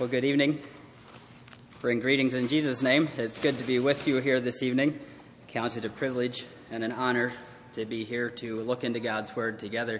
Well, good evening. Bring greetings in Jesus' name. It's good to be with you here this evening. Count it a privilege and an honor to be here to look into God's Word together.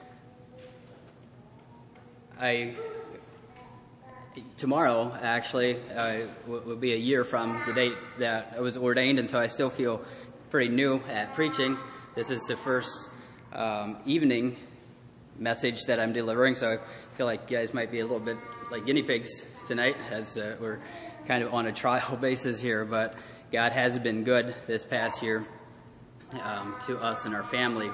Tomorrow, actually, will be a year from the date that I was ordained, and so I still feel pretty new at preaching. This is the first evening message that I'm delivering, so I feel like you guys might be a little bit like guinea pigs tonight, as we're kind of on a trial basis here, but God has been good this past year to us and our family.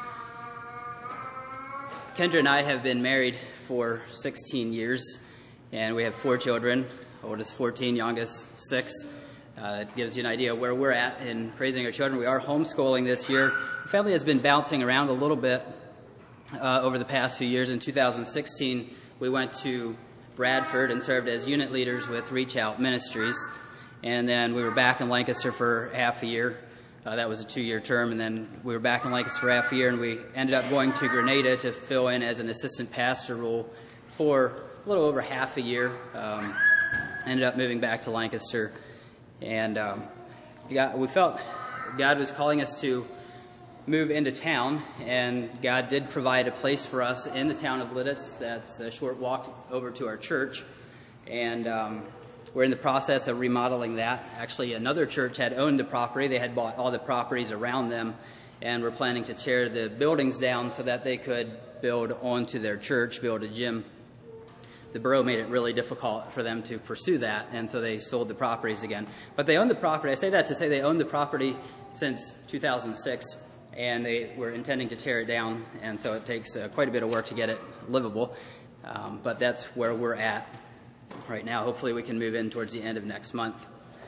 Kendra and I have been married for 16 years, and we have 4 children, oldest 14, youngest 6. It gives you an idea of where we're at in raising our children. We are homeschooling this year. Our family has been bouncing around a little bit over the past few years. In 2016, we went to Bradford and served as unit leaders with Reach Out Ministries. And then we were back in Lancaster for half a year. That was a 2-year term. And then we were back in Lancaster for half a year, and we ended up going to Grenada to fill in as an assistant pastor role for a little over half a year. Ended up moving back to Lancaster. And we felt God was calling us to move into town, and God did provide a place for us in the town of Lidditz. That's a short walk over to our church, and we're in the process of remodeling that. Actually, another church had owned the property. They had bought all the properties around them, and we're planning to tear the buildings down so that they could build onto their church, build a gym. The borough made it really difficult for them to pursue that, and so they sold the properties again. But they owned the property. I say that to say they owned the property since 2006, and they were intending to tear it down, and so it takes quite a bit of work to get it livable. But that's where we're at right now. Hopefully we can move in towards the end of next month.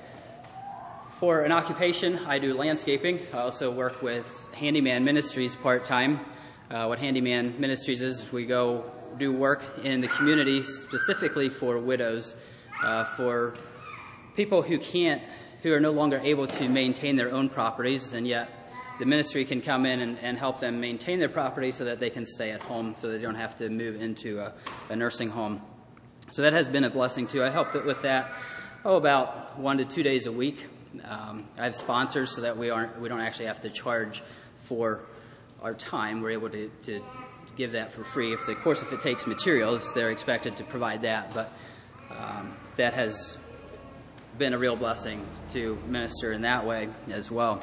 For an occupation, I do landscaping. I also work with Handyman Ministries part-time. What Handyman Ministries is, we go do work in the community specifically for widows, for people who are no longer able to maintain their own properties, and yet the ministry can come in and help them maintain their property so that they can stay at home, so they don't have to move into a nursing home. So that has been a blessing too. I help with that about 1 to 2 days a week. I have sponsors so that we don't actually have to charge for our time. We're able to give that for free. If it takes materials, they're expected to provide that. But that has been a real blessing to minister in that way as well.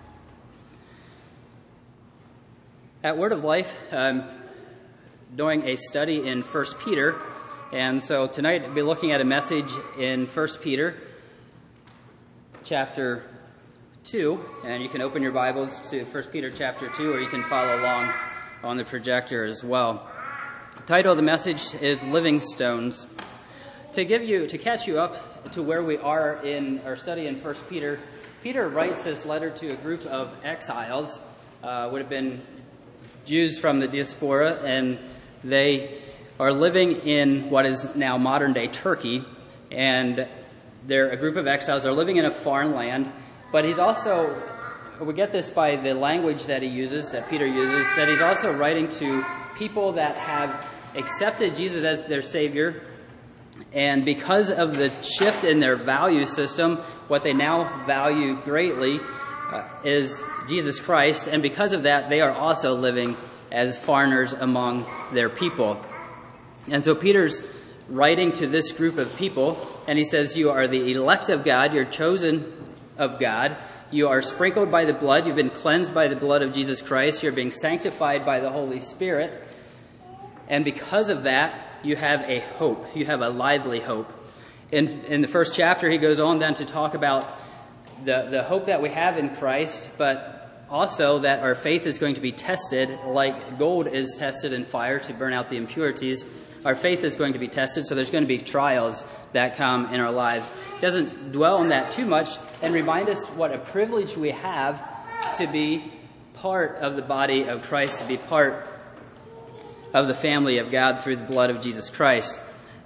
At Word of Life, I'm doing a study in 1 Peter. And so tonight I'll be looking at a message in 1 Peter chapter 2. And you can open your Bibles to 1 Peter chapter 2, or you can follow along on the projector as well. The title of the message is Living Stones. To catch you up to where we are in our study in 1 Peter, Peter writes this letter to a group of exiles, would have been Jews from the diaspora, and they are living in what is now modern-day Turkey, and they're a group of exiles. They're living in a foreign land, but he's also, we get this by the language that Peter uses, that he's also writing to people that have accepted Jesus as their Savior, and because of the shift in their value system, what they now value greatly is Jesus Christ, and because of that, they are also living as foreigners among their people. And so Peter's writing to this group of people, and he says, you are the elect of God, you're chosen of God, you are sprinkled by the blood, you've been cleansed by the blood of Jesus Christ, you're being sanctified by the Holy Spirit, and because of that, you have a hope, you have a lively hope. In the first chapter, he goes on then to talk about the hope that we have in Christ, but also that our faith is going to be tested like gold is tested in fire to burn out the impurities. Our faith is going to be tested, so there's going to be trials that come in our lives. It doesn't dwell on that too much and remind us what a privilege we have to be part of the body of Christ, to be part of the family of God through the blood of Jesus Christ.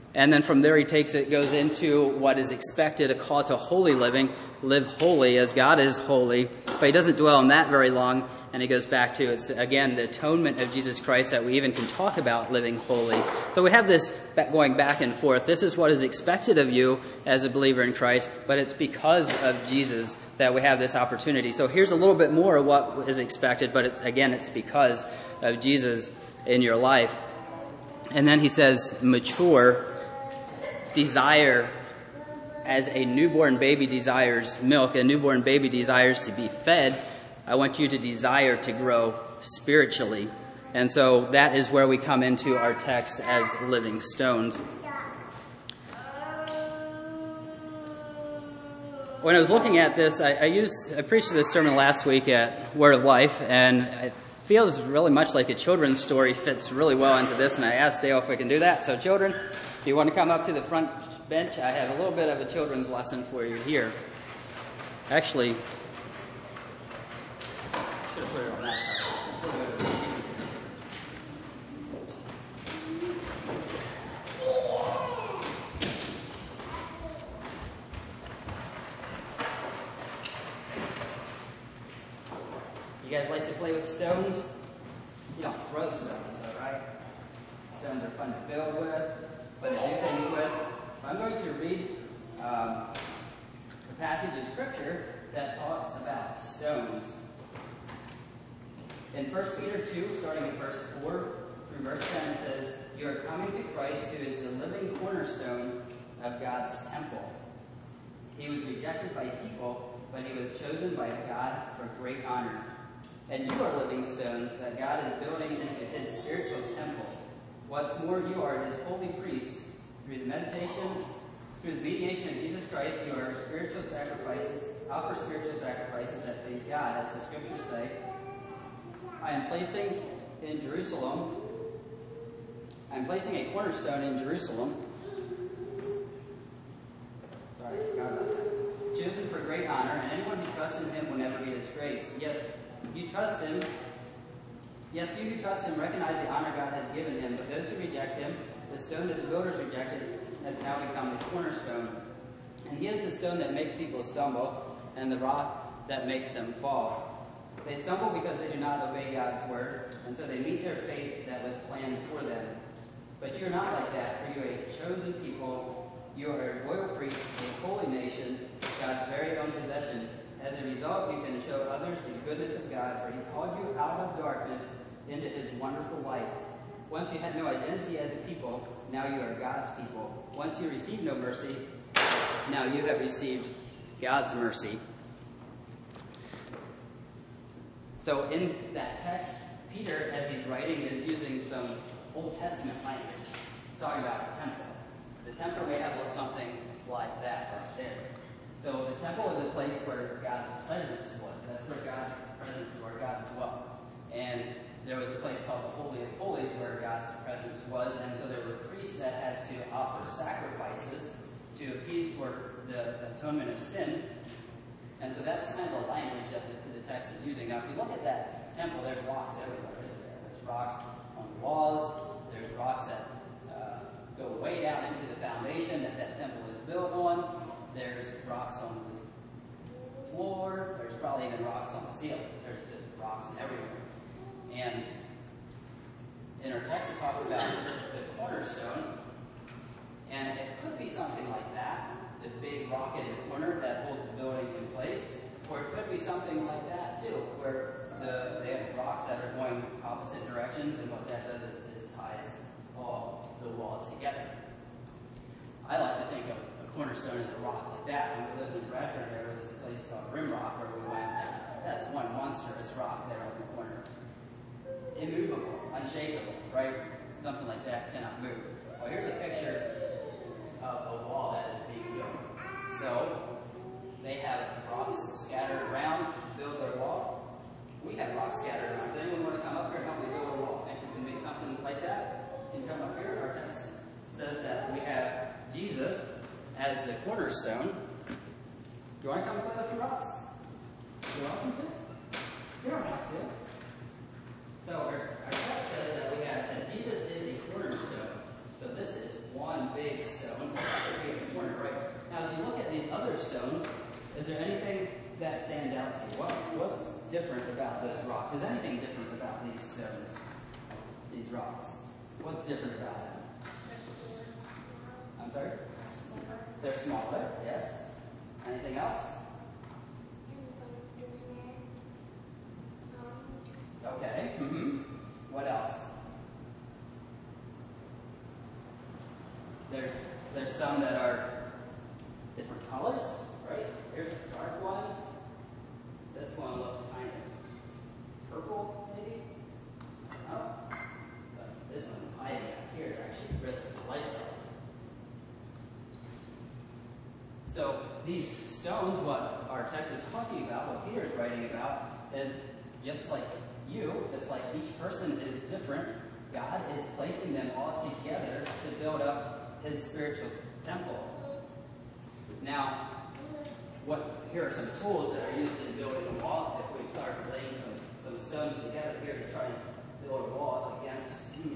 And then from there he goes into what is expected, a call to holy living, live holy as God is holy. But he doesn't dwell on that very long, and he goes back to, it's again, the atonement of Jesus Christ that we even can talk about living holy. So we have this going back and forth. This is what is expected of you as a believer in Christ, but it's because of Jesus that we have this opportunity. So here's a little bit more of what is expected, but it's because of Jesus in your life. And then he says, mature, desire, as a newborn baby desires milk, a newborn baby desires to be fed, I want you to desire to grow spiritually. And so that is where we come into our text as living stones. When I was looking at this, I preached this sermon last week at Word of Life, and it feels really much like a children's story, fits really well into this, and I asked Dale if we can do that. So children, if you want to come up to the front bench, I have a little bit of a children's lesson for you here. Actually, should have put it on that side. You guys like to play with stones? You don't throw stones, all right? Stones are fun to build with, fun to do things with. I'm going to read a passage of Scripture that talks about stones. In 1 Peter 2, starting at verse 4 through verse 10, it says, "You are coming to Christ, who is the living cornerstone of God's temple. He was rejected by people, but he was chosen by God for great honor. And you are living stones that God is building into his spiritual temple. What's more, you are his holy priests. Through the mediation of Jesus Christ, you are spiritual sacrifices, offer spiritual sacrifices that please God, as the Scriptures say. I am placing a cornerstone in Jerusalem. Sorry, I forgot about that. Chosen for great honor, and anyone who trusts in him will never be disgraced. Yes, you who trust him recognize the honor God has given him, but those who reject him, the stone that the builders rejected, has now become the cornerstone. And he is the stone that makes people stumble, and the rock that makes them fall. They stumble because they do not obey God's word, and so they meet their fate that was planned for them. But you are not like that, for you are a chosen people, you are a royal priest, a holy nation, God's very own possession. As a result, you can show others the goodness of God, for he called you out of darkness into his wonderful light. Once you had no identity as a people, now you are God's people. Once you received no mercy, now you have received God's mercy." So in that text, Peter, as he's writing, is using some Old Testament language, talking about a temple. The temple may have looked something like that right there. So the temple is a place where God's presence was. That's where God's presence, where God dwelt. And there was a place called the Holy of Holies where God's presence was. And so there were priests that had to offer sacrifices to appease for the atonement of sin. And so that's kind of the language that the text is using. Now, if you look at that temple, there's rocks everywhere, isn't there? There's rocks on the walls. There's rocks that go way down into the foundation that temple is built on. There's rocks on the floor. There's probably even rocks on the ceiling. There's just rocks everywhere. And in our text, it talks about the cornerstone. And it could be something like that, the big rock in the corner that holds the building in place. Or it could be something like that, too, where they have rocks that are going opposite directions, and what that does is ties all the walls together. I like to think of a cornerstone as a rock like that. When we lived in Bradford, there was a place called Rimrock where we went. That's one monstrous rock there on the corner. Immovable, unshakable, right? Something like that cannot move. Well, here's a picture of a wall that is being built. So they have rocks scattered around to build their wall. We have rocks scattered around. Does anyone want to come up here and help me build a wall? Think we can make something like that? You can come up here. Our text says that we have Jesus as the cornerstone. Do you want to come and play with the rocks? You're welcome to. You don't have to. So our text says that we have that Jesus is a cornerstone. So this is one big stones, is there anything that stands out to you? What's different about those rocks? Is anything different about these stones, these rocks? What's different about them? I'm sorry? They're smaller, yes. Anything else? Okay. What else? There's some that are different colors, right? Here's a dark one. This one looks kind of purple, maybe? Oh. But this one hiding out here is actually really light color. So these stones, what our text is talking about, what Peter is writing about, is just like you, just like each person is different, God is placing them all together to build up his spiritual temple. Now, here are some tools that are used in building a wall. If we start laying some stones together here to try and build a wall against,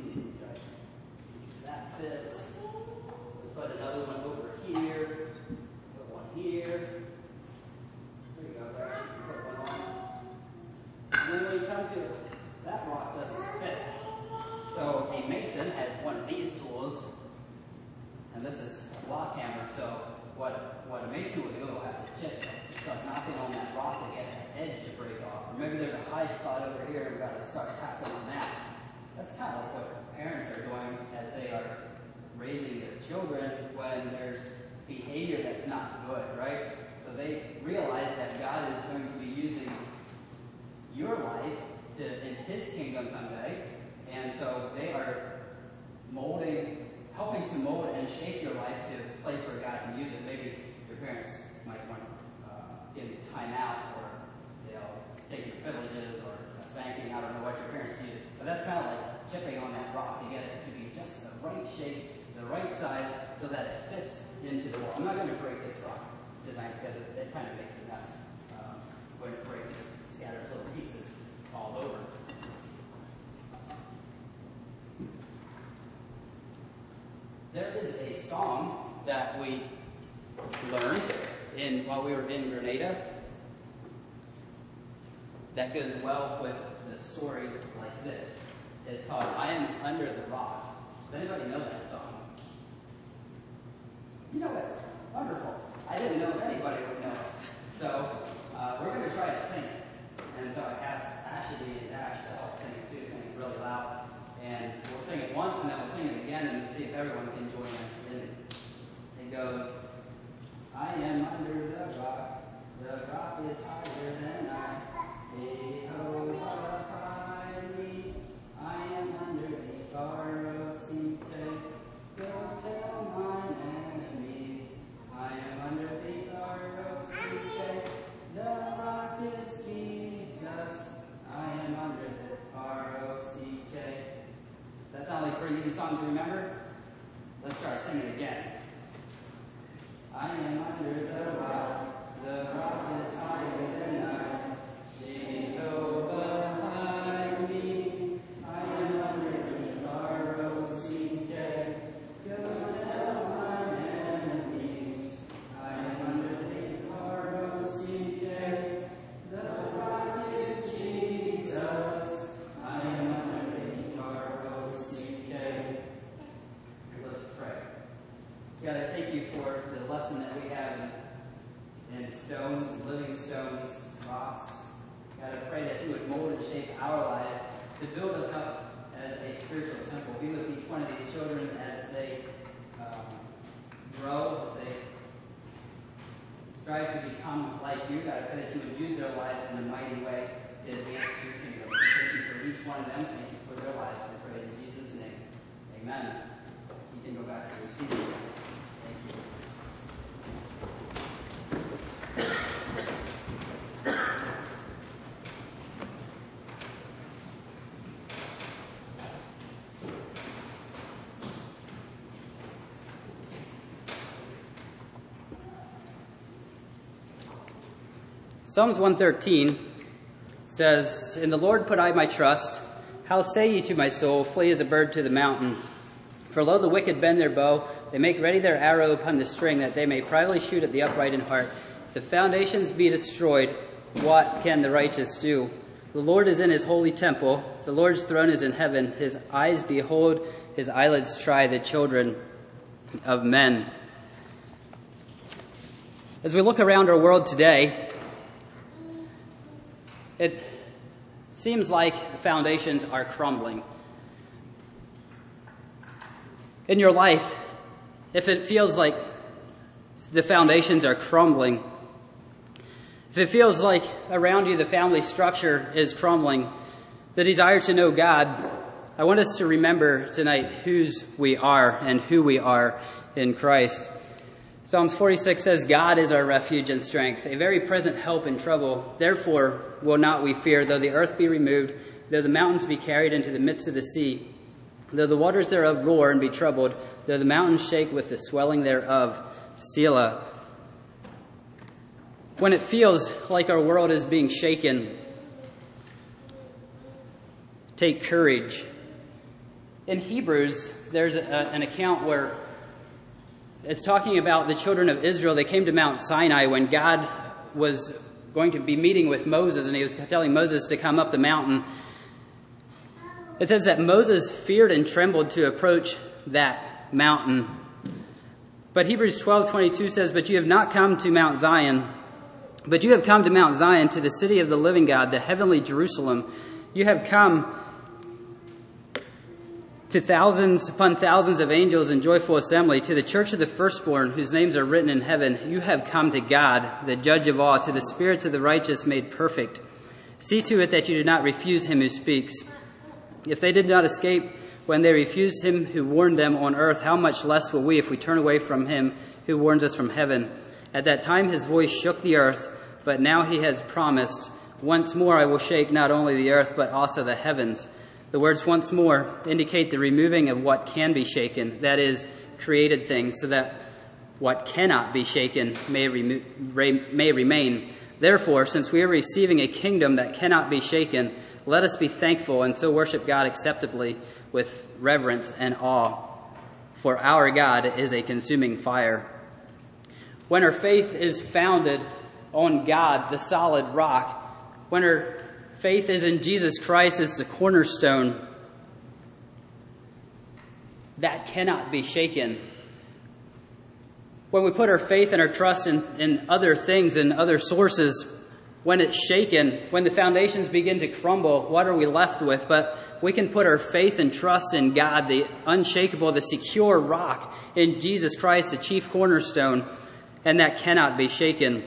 that fits. Put another one over here. Put one here. There you go. Put one on. And then when you come to that rock, doesn't fit. So a mason has one of these tools, and this is a block hammer. So what a mason would do, will have to chip, start knocking on that rock to get an edge to break off. Or maybe there's a high spot over here, and we've got to start tapping on that. That's kind of like what parents are doing as they are raising their children when there's behavior that's not good, right? So they realize that God is going to be using your life in his kingdom someday, and so they are helping to mold and shape your life to a place where God can use it. Maybe your parents might want to give you time out, or they'll take your privileges, or a spanking. I don't know what your parents do, but that's kind of like chipping on that rock to get it to be just the right shape, the right size, so that it fits into the wall. I'm not going to break this rock tonight because it kind of makes a mess when it breaks. It scatters little pieces all over. There is a song that we learned while we were in Grenada that goes well with the story like this. It's called "I Am Under the Rock." Does anybody know that song? You know it. Wonderful. I didn't know if anybody would know it. So we're going to try to sing it. And so I asked Ashley and Dash to help sing it too, sing it really loud. And we'll sing it once, and then we'll sing it again, and see if everyone can join in. It goes, I am under the rock is higher than I. Jehovah hide me, I am underneath R-O-C-K. Go tell mine enemies, I am underneath R-O-C-K. The rock is Jesus, I am under the R-O-C-K. That sounds like a pretty easy song to remember? Let's try singing it again. I am under the rock is higher than I. Jehovah hide me, I am underneath R-O-C-K. Go tell my enemies, I am underneath R-O-C-K. The rock is Jesus, I am underneath R-O-C-K. Let's pray. God, I thank you for the lesson that we have in stones, living stones, rocks. God, I pray that you would mold and shape our lives to build us up as a spiritual temple. Be with each one of these children as they grow, as they strive to become like you. God, I pray that you would use their lives in a mighty way to advance your kingdom. Thank you for each one of them. Thank you for their lives. We pray in Jesus' name. Amen. You can go back to your seat. Thank you. Psalms 113 says, In the Lord put I my trust. How say ye to my soul, Flee as a bird to the mountain? For lo, the wicked bend their bow, They make ready their arrow upon the string, that they may privately shoot at the upright in heart. If the foundations be destroyed, what can the righteous do? The Lord is in his holy temple. The Lord's throne is in heaven. His eyes behold, his eyelids try the children of men. As we look around our world today, it seems like the foundations are crumbling. In your life, if it feels like the foundations are crumbling, if it feels like around you the family structure is crumbling, the desire to know God, I want us to remember tonight whose we are and who we are in Christ. Psalms 46 says, God is our refuge and strength, a very present help in trouble. Therefore will not we fear, though the earth be removed, though the mountains be carried into the midst of the sea, though the waters thereof roar and be troubled, though the mountains shake with the swelling thereof. Selah. When it feels like our world is being shaken, take courage. In Hebrews, there's an account where it's talking about the children of Israel. They came to Mount Sinai when God was going to be meeting with Moses, and he was telling Moses to come up the mountain. It says that Moses feared and trembled to approach that mountain. But Hebrews 12:22 says, But you have come to Mount Zion, to the city of the living God, the heavenly Jerusalem. You have come to thousands upon thousands of angels in joyful assembly, to the church of the firstborn, whose names are written in heaven. You have come to God, the judge of all, to the spirits of the righteous made perfect. See to it that you do not refuse him who speaks. If they did not escape when they refused him who warned them on earth, how much less will we if we turn away from him who warns us from heaven? At that time his voice shook the earth, but now he has promised, once more I will shake not only the earth, but also the heavens. The words once more indicate the removing of what can be shaken, that is, created things, so that what cannot be shaken may remain. Therefore, since we are receiving a kingdom that cannot be shaken, let us be thankful and so worship God acceptably with reverence and awe. For our God is a consuming fire. When our faith is founded on God, the solid rock, when our faith is in Jesus Christ as the cornerstone, that cannot be shaken. When we put our faith and our trust in other things and other sources, when it's shaken, when the foundations begin to crumble, what are we left with? But we can put our faith and trust in God, the unshakable, the secure rock, in Jesus Christ, the chief cornerstone, and that cannot be shaken.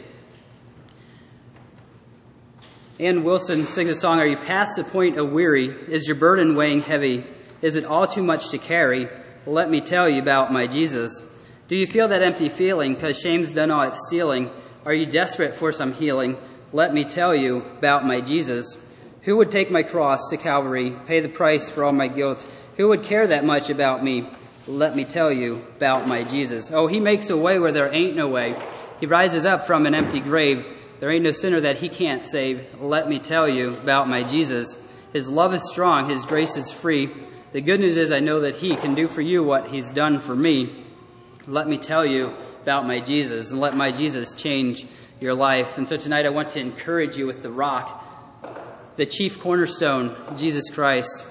Ann Wilson sings a song, Are you past the point of weary? Is your burden weighing heavy? Is it all too much to carry? Let me tell you about my Jesus. Do you feel that empty feeling because shame's done all its stealing? Are you desperate for some healing? Let me tell you about my Jesus. Who would take my cross to Calvary, pay the price for all my guilt? Who would care that much about me? Let me tell you about my Jesus. Oh, he makes a way where there ain't no way. He rises up from an empty grave. There ain't no sinner that he can't save. Let me tell you about my Jesus. His love is strong. His grace is free. The good news is I know that he can do for you what he's done for me. Let me tell you about my Jesus, and let my Jesus change your life. And so tonight I want to encourage you with the rock, the chief cornerstone, Jesus Christ.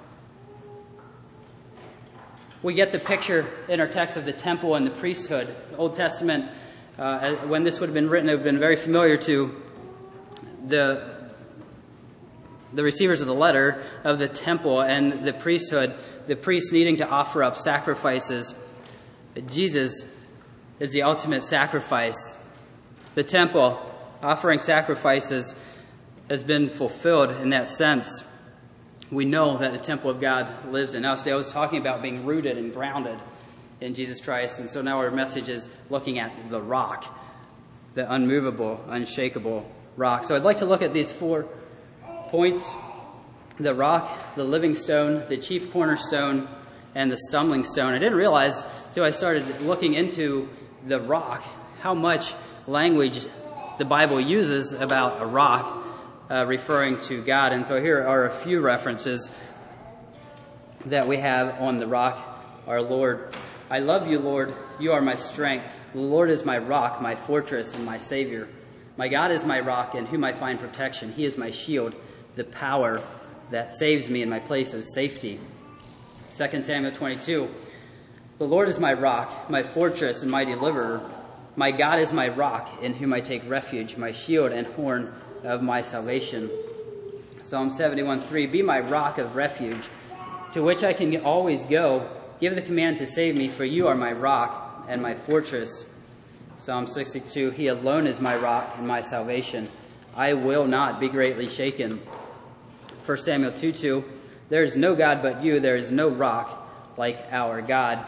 We get the picture in our text of the temple and the priesthood. The Old Testament, when this would have been written, it would have been very familiar to the receivers of the letter of the temple and the priesthood, the priests needing to offer up sacrifices. But Jesus is the ultimate sacrifice. The temple offering sacrifices has been fulfilled in that sense. We know that the temple of God lives in us. I was talking about being rooted and grounded in Jesus Christ. And so now our message is looking at the rock, the unmovable, unshakable rock. So I'd like to look at these 4 points: the rock, the living stone, the chief cornerstone, and the stumbling stone. I didn't realize until I started looking into the rock how much language the Bible uses about a rock referring to God. And so here are a few references that we have on the rock, our Lord I love you, Lord. You are my strength. The Lord is my rock, my fortress, and my Savior. My God is my rock, in whom I find protection. He is my shield, the power that saves me in my place of safety. 2 Samuel 22. The Lord is my rock, my fortress, and my deliverer. My God is my rock, in whom I take refuge, my shield and horn of my salvation. Psalm 71:3. Be my rock of refuge, to which I can always go. Give the command to save me, for you are my rock and my fortress. Psalm 62. He alone is my rock and my salvation. I will not be greatly shaken. 1 Samuel 2:2. There is no God but you. There is no rock like our God.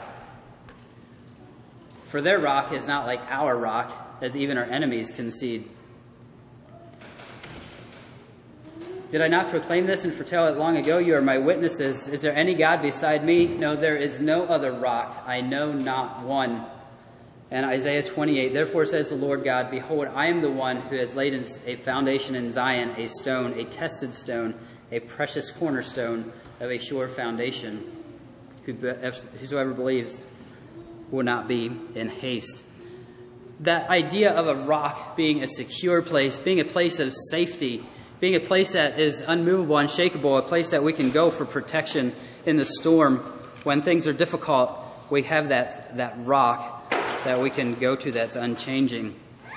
For their rock is not like our rock, as even our enemies concede. Did I not proclaim this and foretell it long ago? You are my witnesses. Is there any God beside me? No, there is no other rock. I know not one. And Isaiah 28, therefore says the Lord God, behold, I am the one who has laid a foundation in Zion, a stone, a tested stone, a precious cornerstone of a sure foundation. Whosoever believes will not be in haste. That idea of a rock being a secure place, being a place of safety, being a place that is unmovable, unshakable, a place that we can go for protection in the storm. When things are difficult, we have that rock that we can go to that's unchanging.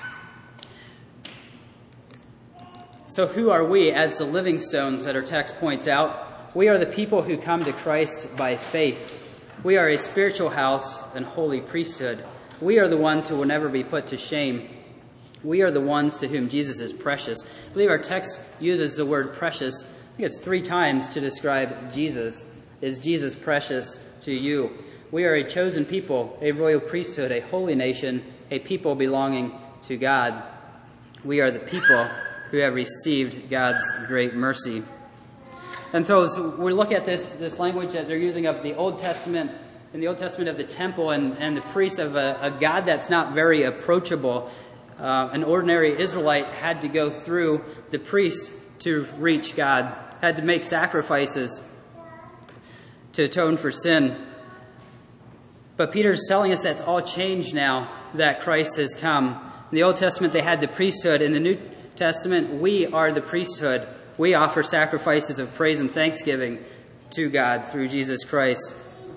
So who are we as the living stones that our text points out? We are the people who come to Christ by faith. We are a spiritual house and holy priesthood. We are the ones who will never be put to shame. We are the ones to whom Jesus is precious. I believe our text uses the word precious, I think it's 3 times to describe Jesus. Is Jesus precious to you? We are a chosen people, a royal priesthood, a holy nation, a people belonging to God. We are the people who have received God's great mercy. And so we look at this language that they're using of the Old Testament, in the Old Testament of the temple and the priests of a God that's not very approachable. An ordinary Israelite had to go through the priest to reach God, had to make sacrifices to atone for sin. But Peter's telling us that's all changed now that Christ has come. In the Old Testament, they had the priesthood. In the New Testament, we are the priesthood. We offer sacrifices of praise and thanksgiving to God through Jesus Christ.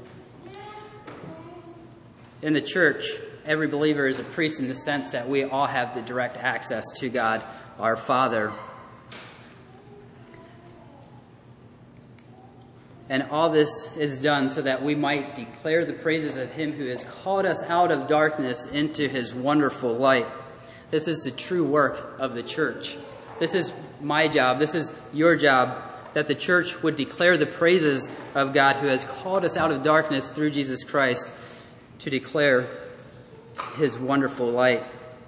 In the church, every believer is a priest in the sense that we all have the direct access to God, our Father. And all this is done so that we might declare the praises of Him who has called us out of darkness into His wonderful light. This is the true work of the church. This is my job. This is your job, that the church would declare the praises of God who has called us out of darkness through Jesus Christ to declare His wonderful light.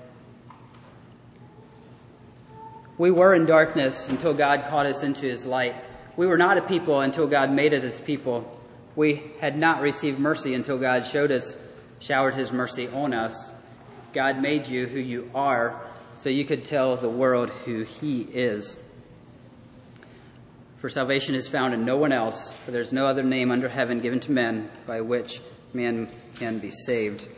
We were in darkness until God called us into His light. We were not a people until God made us as people. We had not received mercy until God showered His mercy on us. God made you who you are so you could tell the world who He is. For salvation is found in no one else, for there is no other name under heaven given to men by which man can be saved.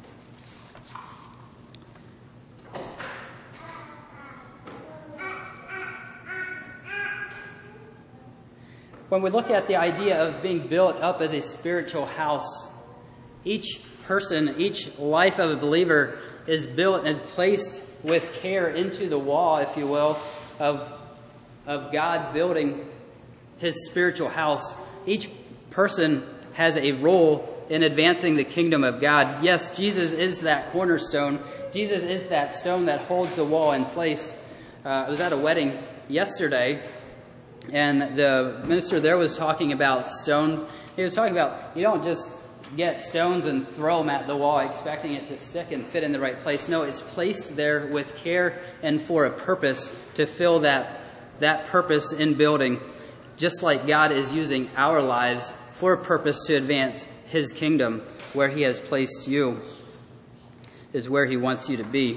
When we look at the idea of being built up as a spiritual house, each person, each life of a believer is built and placed with care into the wall, if you will, of God building His spiritual house. Each person has a role in advancing the kingdom of God. Yes, Jesus is that cornerstone. Jesus is that stone that holds the wall in place. I was at a wedding yesterday, and the minister there was talking about stones. He was talking about, you don't just get stones and throw them at the wall expecting it to stick and fit in the right place. No, it's placed there with care and for a purpose to fill that purpose in building. Just like God is using our lives for a purpose to advance His kingdom, where He has placed you is where He wants you to be.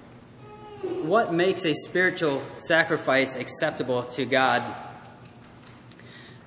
What makes a spiritual sacrifice acceptable to God?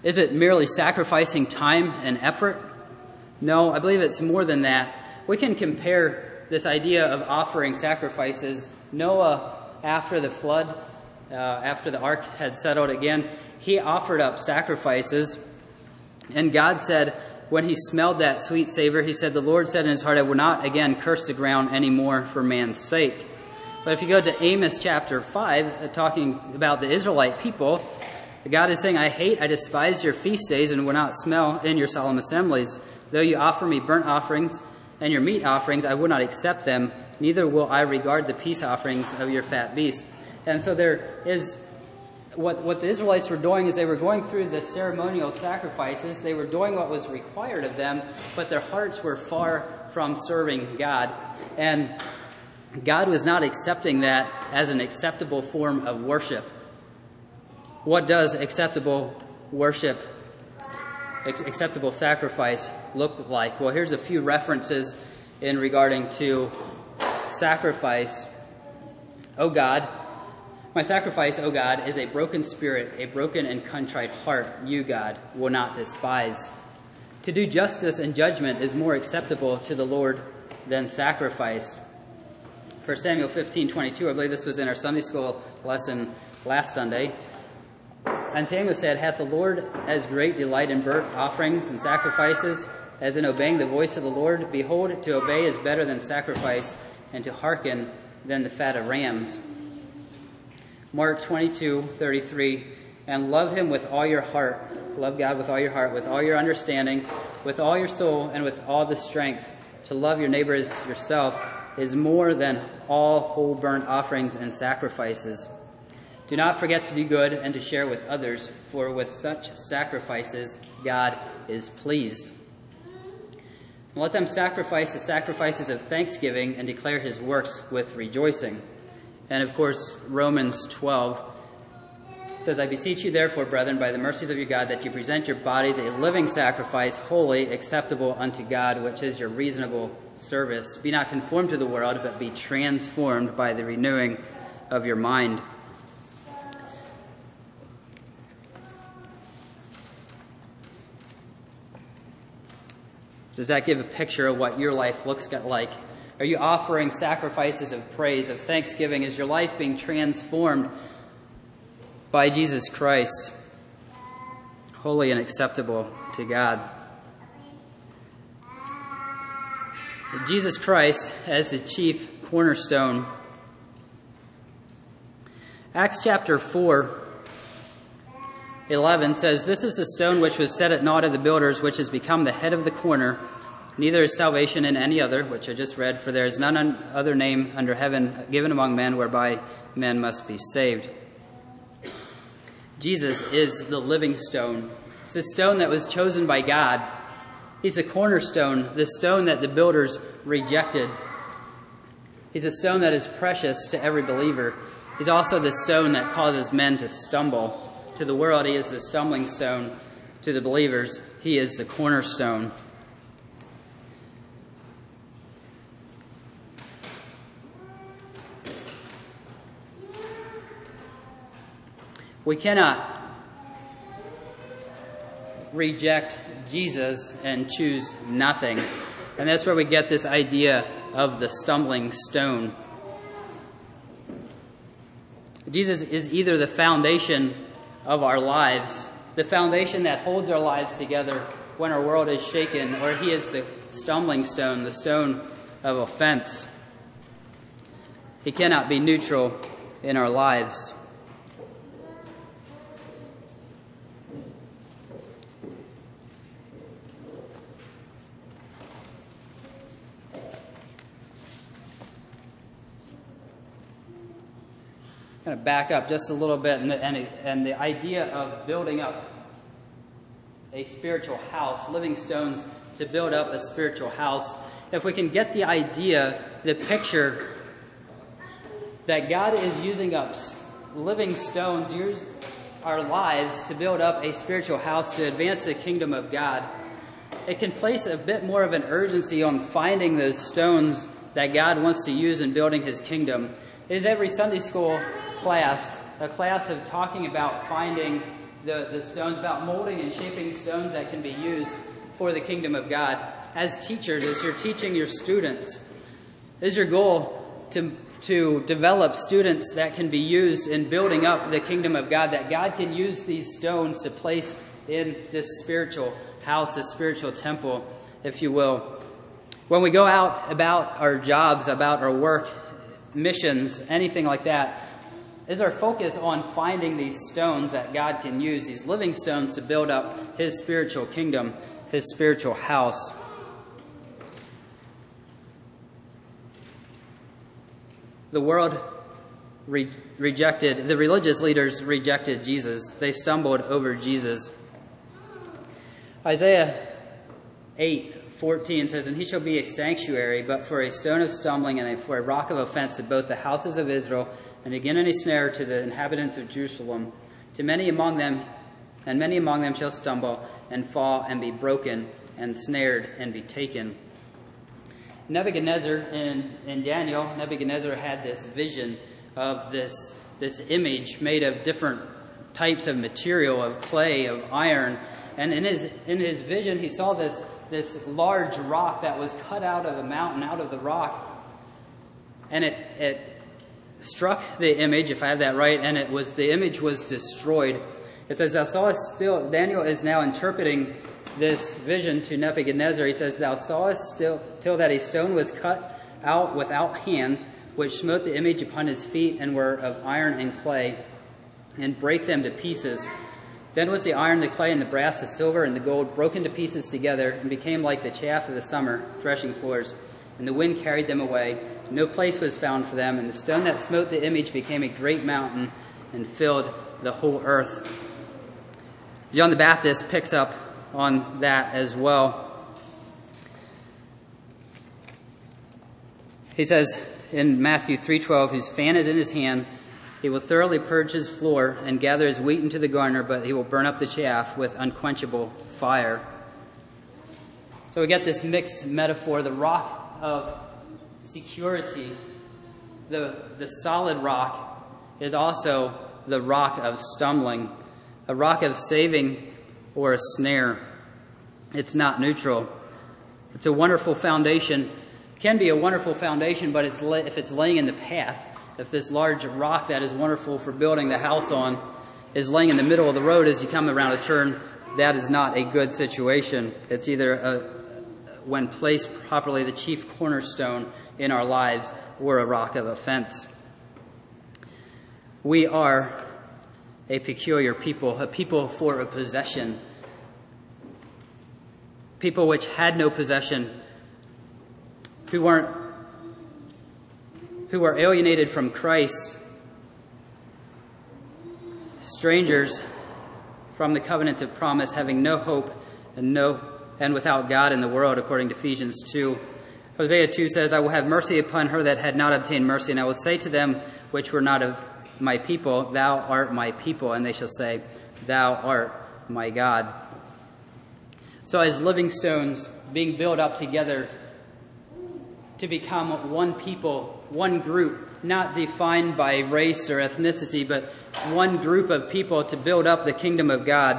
Is it merely sacrificing time and effort? No, I believe it's more than that. We can compare this idea of offering sacrifices. Noah, after the flood, after the ark had settled again, he offered up sacrifices. And God said, when he smelled that sweet savor, he said, the Lord said in his heart, I will not again curse the ground anymore for man's sake. But if you go to Amos chapter 5, talking about the Israelite people, God is saying, I despise your feast days and will not smell in your solemn assemblies. Though you offer me burnt offerings and your meat offerings, I will not accept them, neither will I regard the peace offerings of your fat beasts. And so there is, what the Israelites were doing is they were going through the ceremonial sacrifices. They were doing what was required of them, but their hearts were far from serving God. And God was not accepting that as an acceptable form of worship. What does acceptable worship, acceptable sacrifice look like? Well, here's a few references in regarding to sacrifice. O God, my sacrifice, O God, is a broken spirit, a broken and contrite heart, you, God, will not despise. To do justice and judgment is more acceptable to the Lord than sacrifice. 1 Samuel 15:22, I believe this was in our Sunday school lesson last Sunday. And Samuel said, hath the Lord as great delight in burnt offerings and sacrifices as in obeying the voice of the Lord? Behold, to obey is better than sacrifice, and to hearken than the fat of rams. Mark 22:33, and love him with all your heart. Love God with all your heart, with all your understanding, with all your soul, and with all the strength. To love your neighbor as yourself is more than all whole burnt offerings and sacrifices. Do not forget to do good and to share with others, for with such sacrifices God is pleased. And let them sacrifice the sacrifices of thanksgiving and declare his works with rejoicing. And of course, Romans 12 says, I beseech you therefore, brethren, by the mercies of your God, that you present your bodies a living sacrifice, holy, acceptable unto God, which is your reasonable service. Be not conformed to the world, but be transformed by the renewing of your mind. Does that give a picture of what your life looks like? Are you offering sacrifices of praise, of thanksgiving? Is your life being transformed by Jesus Christ, holy and acceptable to God? Jesus Christ as the chief cornerstone. Acts chapter 4:11 says, This is the stone which was set at naught of the builders, which has become the head of the corner. Neither is salvation in any other, which I just read, for there is none other name under heaven given among men whereby men must be saved. Jesus is the living stone. It's the stone that was chosen by God. He's the cornerstone, the stone that the builders rejected. He's a stone that is precious to every believer. He's also the stone that causes men to stumble. To the world, he is the stumbling stone. To the believers, he is the cornerstone. We cannot reject Jesus and choose nothing. And that's where we get this idea of the stumbling stone. Jesus is either the foundation of our lives, the foundation that holds our lives together when our world is shaken, or he is the stumbling stone, the stone of offense. He cannot be neutral in our lives. Kind of back up just a little bit, and the idea of building up a spiritual house, living stones to build up a spiritual house. If we can get the idea, the picture, that God is using up living stones, use our lives to build up a spiritual house to advance the kingdom of God, it can place a bit more of an urgency on finding those stones that God wants to use in building his kingdom. It is every Sunday school class, a class of talking about finding the stones, about molding and shaping stones that can be used for the kingdom of God. As teachers, as you're teaching your students, is your goal to develop students that can be used in building up the kingdom of God, that God can use these stones to place in this spiritual house, this spiritual temple, if you will. When we go out about our jobs, about our work, missions, anything like that, is our focus on finding these stones that God can use, these living stones, to build up His spiritual kingdom, His spiritual house. The world rejected, the religious leaders rejected Jesus. They stumbled over Jesus. Isaiah 8:14 says, "And he shall be a sanctuary, but for a stone of stumbling and for a rock of offense to both the houses of Israel, and again in a snare to the inhabitants of Jerusalem. To many among them shall stumble and fall and be broken and snared and be taken." Nebuchadnezzar in Daniel, Nebuchadnezzar had this vision of this image made of different types of material, of clay, of iron. And in his vision, he saw this large rock that was cut out of a mountain, out of the rock. And it struck the image, if I have that right, and the image was destroyed. It says, "Thou sawest still," Daniel is now interpreting this vision to Nebuchadnezzar. He says, "Thou sawest still till that a stone was cut out without hands, which smote the image upon his feet, and were of iron and clay, and brake them to pieces. Then was the iron, the clay, and the brass, the silver, and the gold broken to pieces together, and became like the chaff of the summer threshing floors. And the wind carried them away. No place was found for them. And the stone that smote the image became a great mountain, and filled the whole earth." John the Baptist picks up on that as well. He says in Matthew 3:12, "Whose fan is in his hand, he will thoroughly purge his floor and gather his wheat into the garner, but he will burn up the chaff with unquenchable fire." So we get this mixed metaphor, the rock of security, the solid rock, is also the rock of stumbling, a rock of saving or a snare. It's not neutral. It's a wonderful foundation. It can be a wonderful foundation, but if it's laying in the path, if this large rock that is wonderful for building the house on is laying in the middle of the road as you come around a turn, that is not a good situation. It's either, when placed properly, the chief cornerstone in our lives, or a rock of offense. We are a peculiar people, a people for a possession. People which had no possession, who were alienated from Christ, strangers from the covenants of promise, having no hope and without God in the world, according to Ephesians 2. Hosea 2 says, "I will have mercy upon her that had not obtained mercy, and I will say to them which were not of my people, Thou art my people, and they shall say, Thou art my God." So as living stones being built up together to become one people, one group, not defined by race or ethnicity, but one group of people to build up the kingdom of God.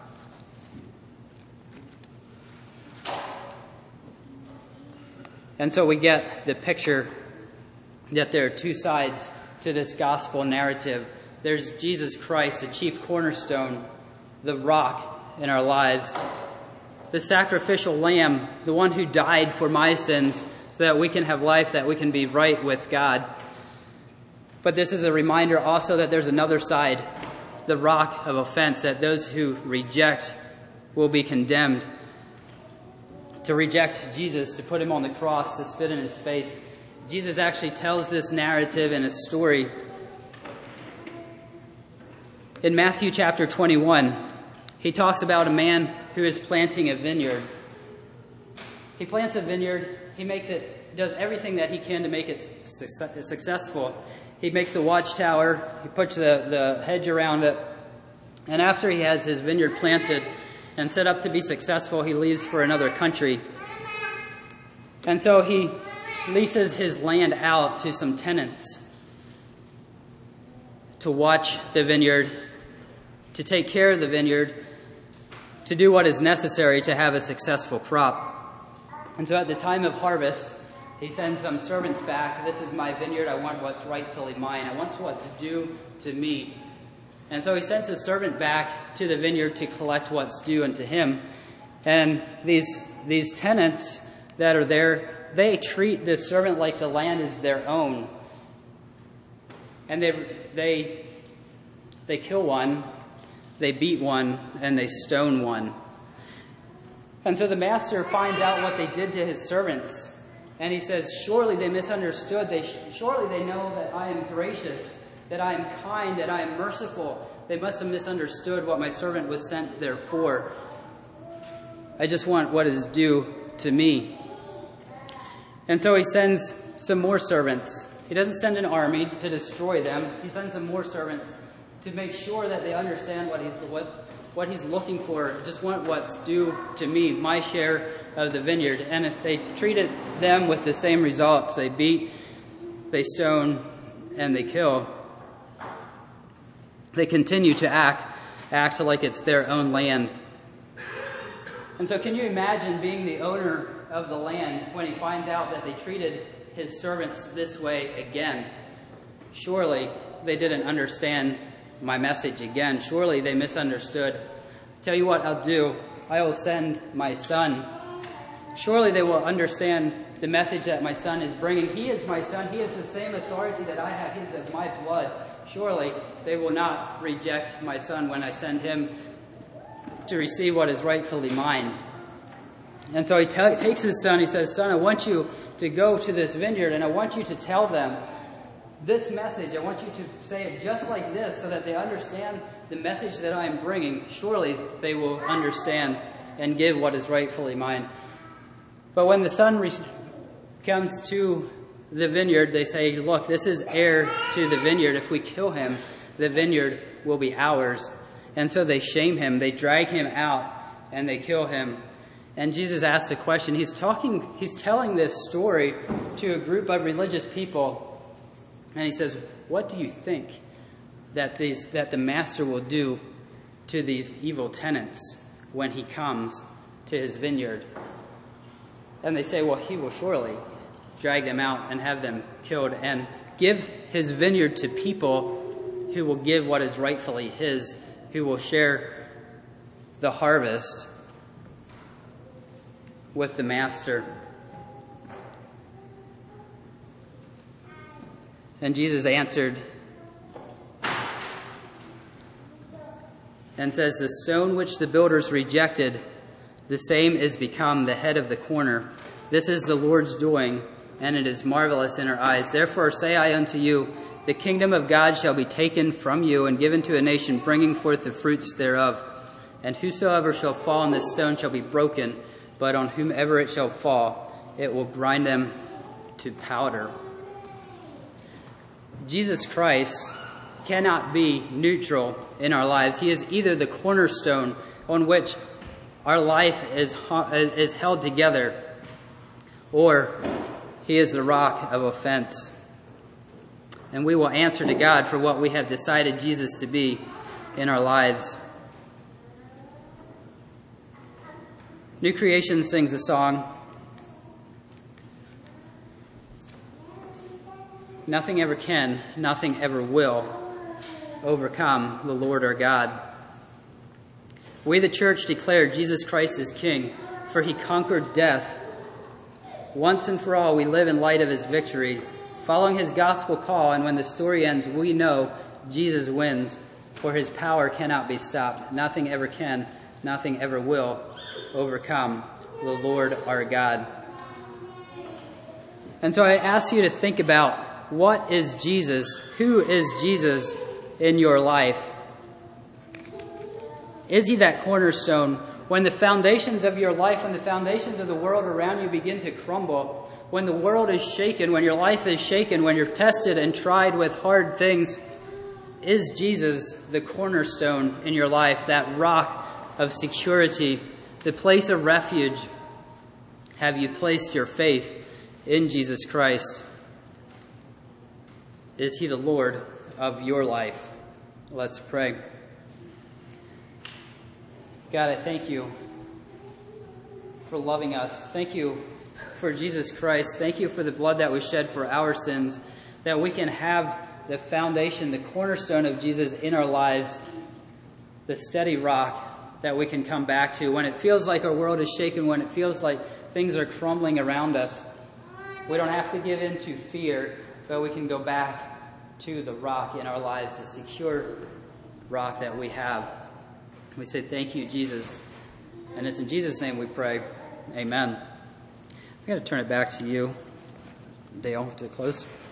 And so we get the picture that there are two sides to this gospel narrative. There's Jesus Christ, the chief cornerstone, the rock in our lives, the sacrificial lamb, the one who died for my sins so that we can have life, that we can be right with God. But this is a reminder also that there's another side, the rock of offense, that those who reject will be condemned. To reject Jesus, to put him on the cross, to spit in his face. Jesus actually tells this narrative in a story. In Matthew chapter 21, he talks about a man who is planting a vineyard. He plants a vineyard, does everything that he can to make it successful. He makes a watchtower, he puts the hedge around it, and after he has his vineyard planted and set up to be successful, he leaves for another country. And so he leases his land out to some tenants to watch the vineyard, to take care of the vineyard, to do what is necessary to have a successful crop. And so at the time of harvest, he sends some servants back. This is my vineyard. I want what's rightfully mine. I want what's due to me. And so he sends a servant back to the vineyard to collect what's due unto him. And these tenants that are there, they treat this servant like the land is their own. And they kill one, they beat one, and they stone one. And so the master finds out what they did to his servants. And he says, surely they misunderstood. Surely they know that I am gracious, that I am kind, that I am merciful. They must have misunderstood what my servant was sent there for. I just want what is due to me. And so he sends some more servants. He doesn't send an army to destroy them. He sends some more servants to make sure that they understand what he's looking for. Just want what's due to me, my share of the vineyard. And if they treated them with the same results, they beat, they stone, and they kill. They continue to act like it's their own land. And so can you imagine being the owner of the land when he finds out that they treated his servants this way again? Surely they didn't understand my message again. Surely they misunderstood. Tell you what I'll do. I will send my son. Surely they will understand the message that my son is bringing. He is my son. He has the same authority that I have. He is of my blood. Surely they will not reject my son when I send him to receive what is rightfully mine. And so he takes his son. He says, son, I want you to go to this vineyard and I want you to tell them this message. I want you to say it just like this so that they understand the message that I am bringing. Surely they will understand and give what is rightfully mine. But when the son comes to the vineyard, they say, look, this is heir to the vineyard. If we kill him, the vineyard will be ours. And so they shame him. They drag him out and they kill him. And Jesus asks a question. He's telling this story to a group of religious people. And he says, what do you think that the master will do to these evil tenants when he comes to his vineyard? And they say, well, he will surely drag them out and have them killed and give his vineyard to people who will give what is rightfully his, who will share the harvest with the master. And Jesus answered and says, the stone which the builders rejected, the same is become the head of the corner. This is the Lord's doing, and it is marvelous in our eyes. Therefore say I unto you, the kingdom of God shall be taken from you and given to a nation, bringing forth the fruits thereof. And whosoever shall fall on this stone shall be broken, but on whomever it shall fall, it will grind them to powder. Jesus Christ cannot be neutral in our lives. He is either the cornerstone on which our life is held together, or he is the rock of offense. And we will answer to God for what we have decided Jesus to be in our lives. New Creation sings a song. Nothing ever can, nothing ever will overcome the Lord our God. We, the church, declare Jesus Christ is King, for he conquered death. Once and for all, we live in light of his victory, following his gospel call, and when the story ends, we know Jesus wins, for his power cannot be stopped. Nothing ever can, nothing ever will overcome the Lord our God. And so I ask you to think about, what is Jesus? Who is Jesus in your life? Is he that cornerstone? When the foundations of your life and the foundations of the world around you begin to crumble, when the world is shaken, when your life is shaken, when you're tested and tried with hard things, is Jesus the cornerstone in your life, that rock of security, the place of refuge? Have you placed your faith in Jesus Christ? Is he the Lord of your life? Let's pray. God, I thank you for loving us. Thank you for Jesus Christ. Thank you for the blood that was shed for our sins, that we can have the foundation, the cornerstone of Jesus in our lives, the steady rock that we can come back to when it feels like our world is shaken, when it feels like things are crumbling around us. We don't have to give in to fear, but we can go back to the rock in our lives, the secure rock that we have. We say thank you, Jesus. And it's in Jesus' name we pray. Amen. I'm going to turn it back to you, Dale, to close.